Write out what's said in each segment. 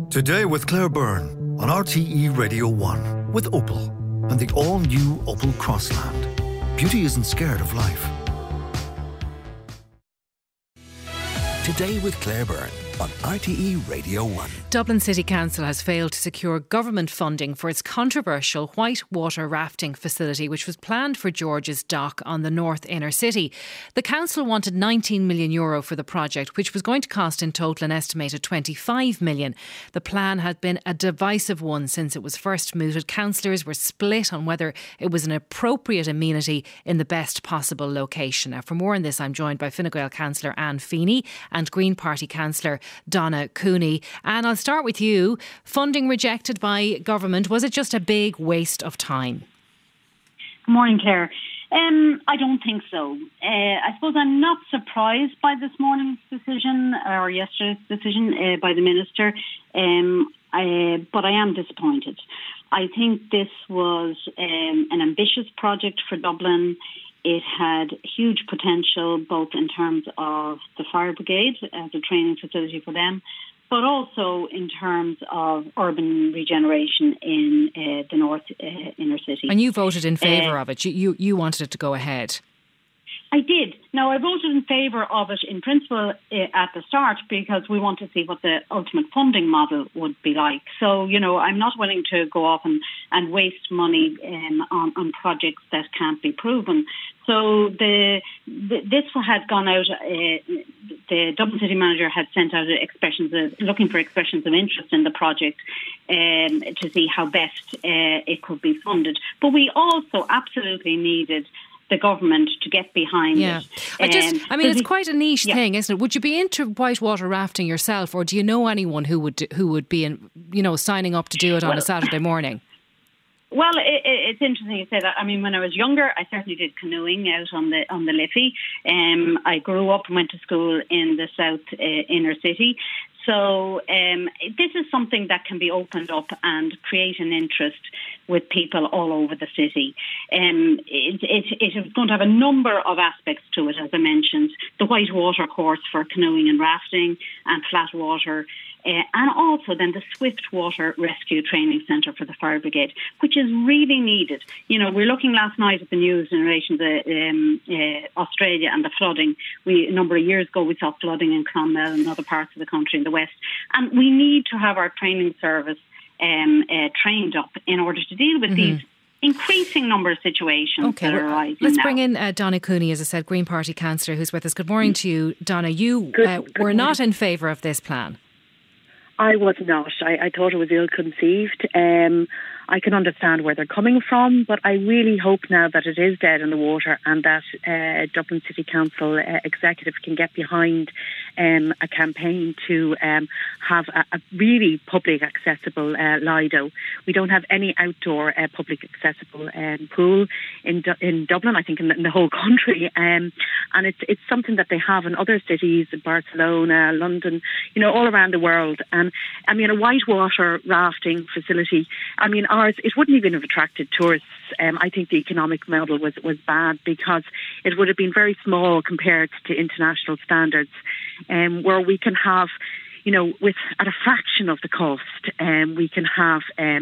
Today with Claire Byrne on RTE Radio 1 with Opel and the all-new Opel Crossland. Beauty isn't scared of life. Today with Claire Byrne on RTE Radio 1. Dublin City Council has failed to secure government funding for its controversial whitewater rafting facility, which was planned for George's Dock on the North Inner City. The council wanted €19 million for the project, which was going to cost in total an estimated €25 million. The plan had been a divisive one since it was first mooted. Councillors were split on whether it was an appropriate amenity in the best possible location. Now, for more on this, I'm joined by Fine Gael councillor Anne Feeney and Green Party councillor Donna Cooney. And I'll start with you. Funding rejected by government. Was it just a big waste of time? Good morning, Claire. I don't think so. I suppose I'm not surprised by this morning's decision or yesterday's decision by the Minister, but I am disappointed. I think this was an ambitious project for Dublin. It had huge potential, both in terms of the fire brigade as a training facility for them, but also in terms of urban regeneration in the North Inner City. And you voted in favour of it. You wanted it to go ahead. I did. Now, I voted in favour of it in principle at the start because we want to see what the ultimate funding model would be like. So, I'm not willing to go off and waste money on projects that can't be proven. So this had gone out, the Dublin City Manager had sent out looking for expressions of interest in the project to see how best it could be funded. But we also absolutely needed the government to get behind it. It's quite a niche thing, isn't it? Would you be into whitewater rafting yourself, or do you know anyone who would be signing up to do it on a Saturday morning? Well, it's interesting you say that. I mean, when I was younger, I certainly did canoeing out on the Liffey. I grew up and went to school in the South Inner City. So this is something that can be opened up and create an interest with people all over the city. It is going to have a number of aspects to it, as I mentioned. The whitewater course for canoeing and rafting and flat water. And also then the Swiftwater Rescue Training Centre for the Fire Brigade, which is really needed. We're looking last night at the news in relation to Australia and the flooding. A number of years ago we saw flooding in Clonmel and other parts of the country in the west. And we need to have our training service trained up in order to deal with these increasing number of situations that are arising. Let's bring in Donna Cooney, as I said, Green Party councillor, who's with us. Good morning to you, Donna. You were not in favour of this plan. I was not. I thought it was ill-conceived. I can understand where they're coming from, but I really hope now that it is dead in the water and that Dublin City Council executive can get behind a campaign to have a really public accessible Lido. We don't have any outdoor public accessible pool in Dublin, I think in the whole country, and it's something that they have in other cities, Barcelona, London, all around the world. And I mean, a whitewater rafting facility, ours, it wouldn't even have attracted tourists. I think the economic model was bad because it would have been very small compared to international standards, where we can have, at a fraction of the cost, we can have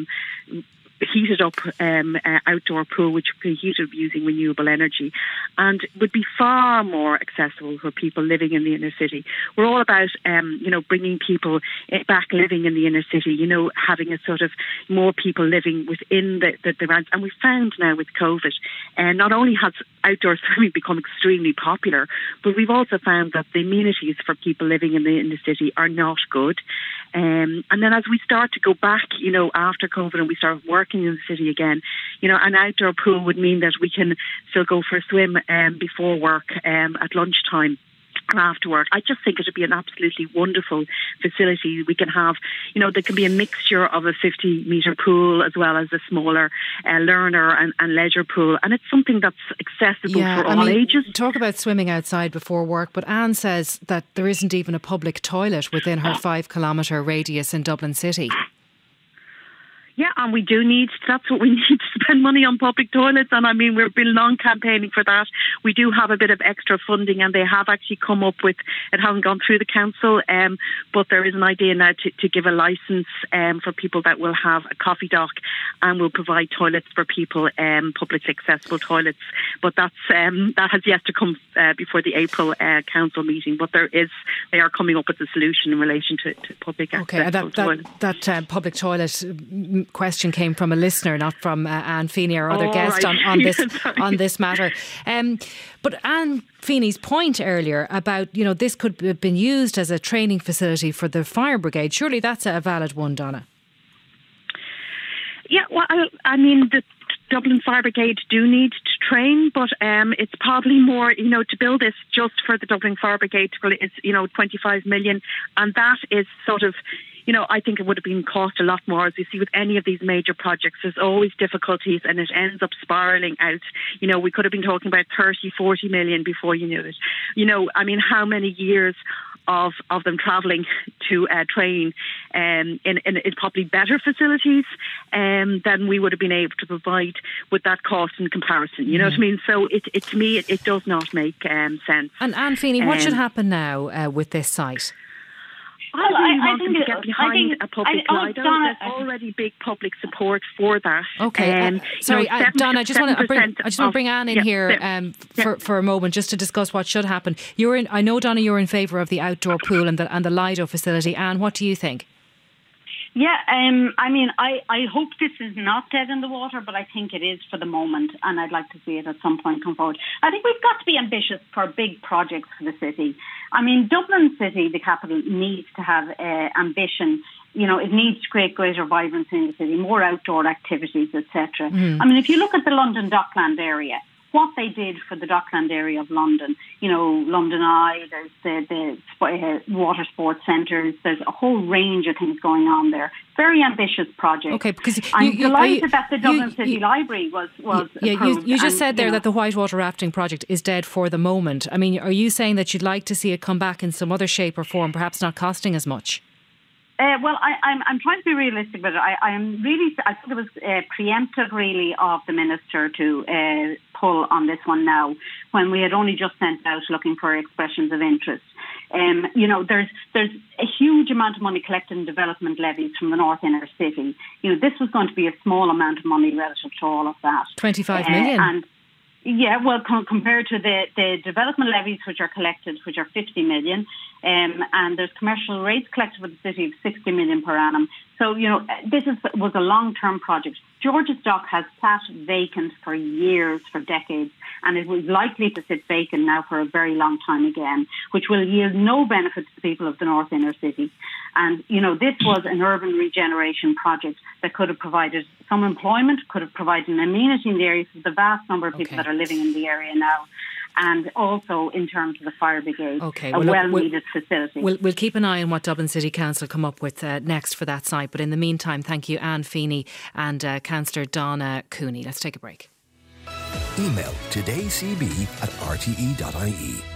heated up outdoor pool which could be heated using renewable energy and would be far more accessible for people living in the inner city. We're all about bringing people back living in the inner city, having a sort of more people living within the rounds. And we found now with COVID, not only has outdoor swimming become extremely popular, but we've also found that the amenities for people living in the inner city are not good. And then as we start to go back, after COVID and we start working in the city again, an outdoor pool would mean that we can still go for a swim before work at lunchtime. After work. I just think it would be an absolutely wonderful facility. We can have, there can be a mixture of a 50-metre pool as well as a smaller learner and leisure pool. And it's something that's accessible for all ages. Talk about swimming outside before work, but Anne says that there isn't even a public toilet within her 5-kilometre radius in Dublin City. Yeah, and that's what we need to spend money on, public toilets. And I mean, we've been long campaigning for that. We do have a bit of extra funding, and they have actually come up with, it hasn't gone through the council, but there is an idea now to give a licence for people that will have a coffee dock and will provide toilets for people, publicly accessible toilets. But that has yet to come before the April council meeting. But they are coming up with a solution in relation to public accessible toilets. That public toilet question came from a listener, not from Anne Feeney, our other guest on this matter. But Anne Feeney's point earlier about, this could have been used as a training facility for the fire brigade. Surely that's a valid one, Donna. Yeah, well, I mean, the Dublin Fire Brigade do need to train, but it's probably more, to build this just for the Dublin Fire Brigade is, 25 million. And that is sort of, I think it would have been cost a lot more. As you see with any of these major projects, there's always difficulties and it ends up spiralling out. We could have been talking about 30, 40 million before you knew it. I mean, how many years of them travelling to train in probably better facilities than we would have been able to provide with that cost in comparison. You know what I mean? So to me, it does not make sense. And Anne Feeney, what should happen now with this site? I think to get behind a public Lido. There's already big public support for that. Okay, sorry, Donna. I just want to bring Anne in here for a moment, just to discuss what should happen. I know, Donna, you're in favour of the outdoor pool and the Lido facility. Anne, what do you think? Yeah, I mean, I hope this is not dead in the water, but I think it is for the moment, and I'd like to see it at some point come forward. I think we've got to be ambitious for big projects for the city. I mean, Dublin City, the capital, needs to have ambition. It needs to create greater vibrancy in the city, more outdoor activities, etc. I mean, if you look at the London Dockland area, what they did for the Dockland area of London, London Eye, there's the water sports centres, there's a whole range of things going on there. Very ambitious project. Okay, because I'm delighted that the Dublin City Library was approved. You just said there that the whitewater rafting project is dead for the moment. I mean, are you saying that you'd like to see it come back in some other shape or form, perhaps not costing as much? Well, I'm trying to be realistic, but I think it was preemptive, really, of the Minister to pull on this one now, when we had only just sent out looking for expressions of interest. There's a huge amount of money collected in development levies from the North Inner City. This was going to be a small amount of money relative to all of that. 25 million. Yeah, well, compared to the development levies which are collected, which are 50 million, and there's commercial rates collected for the city of 60 million per annum. So, this was a long-term project. George's Dock has sat vacant for years, for decades, and it was likely to sit vacant now for a very long time again, which will yield no benefit to the people of the North Inner City. And, this was an urban regeneration project that could have provided some employment, could have provided an amenity in the area for the vast number of people that are living in the area now. And also in terms of the fire brigade, well-needed facility. We'll keep an eye on what Dublin City Council come up with next for that site. But in the meantime, thank you, Anne Feeney and Councillor Donna Cooney. Let's take a break. Email todaycb@rte.ie.